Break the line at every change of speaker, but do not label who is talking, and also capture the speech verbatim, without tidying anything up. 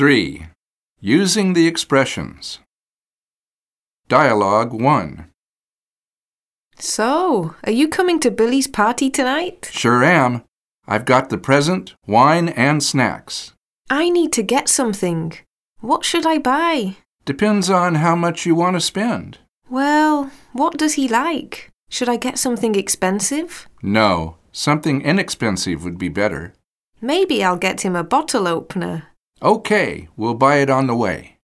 three. Using the expressions. Dialogue one.
So, are you coming to Billy's party tonight?
Sure am. I've got the present, wine, and snacks.
I need to get something. What should I buy?
Depends on how much you want to spend.
Well, what does he like? Should I get something expensive?
No, something inexpensive would be better.
Maybe I'll get him a bottle opener.
Okay, we'll buy it on the way.